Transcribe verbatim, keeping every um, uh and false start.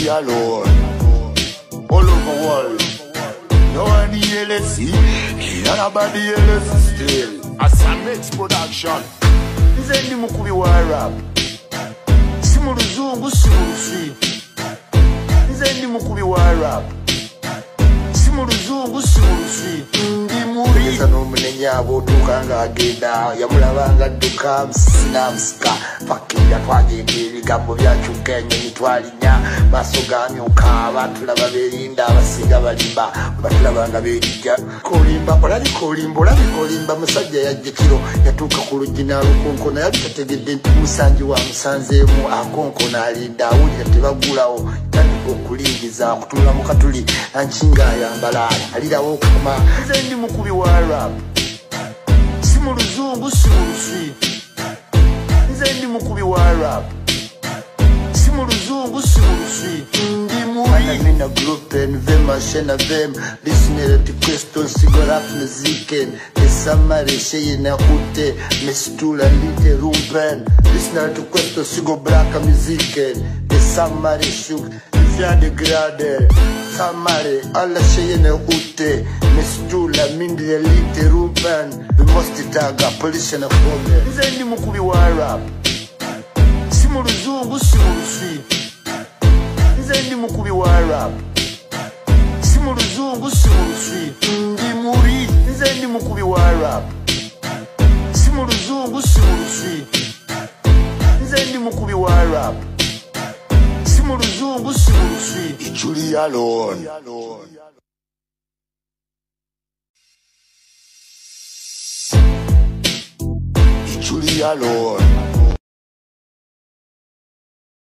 Julia Lord. All over world. No one L S C. Nobody L S C still. A Samex production. Nzendi mukubi wa rap. Simu ruzungu simu rusi. Nzendi mukubi wa rap. Simu ruzungu simu rusi. Ndi muri. Nesa n'omunenyabo tukanga agenda. Yamulabanga duka msina msika. Fakira twagenda ebigambo byakyuka ennyonyi twalinya. Maaso gamyuka abatulaba beerinda abasiga balimba. Batulabanga beerijja. Kolimba olali kolimba olali kolimba musajja yajja kiro yatuuka ku lugina lukonkona yali tategedde nti musanji wa musanzeemu akonkona alinda awulira tebagulawo tandika okulingiza kutunula mu katuli ankinga ayambala alirawo okuma. Nze ndi mukubi wa rap si mu luzungu si mu lusi. Nze ndi mukubi wa rap si mu luzungu si mu lusi. Ndi muri mina group and vema shena vem listener to question sigo rap musiken esamare sheyina ute mestula lite rumpen listener to question sigo braka musiken esamare shuk ifyade grade samare alla sheyina ute mestula mindre lite rumpen the most taga police na phone. Nze ndi mukubi wa rap si mu luzungu si mu lusi. Nze ndi mukubi wa rap si mu luzungu si mu lusi. Ndi muri. Nze ndi mukubi wa rap si mu luzungu si mu lusi. Nze ndi mukubi wa rap si mu luzungu si mu lusi. Julia Lord. Julia Lord.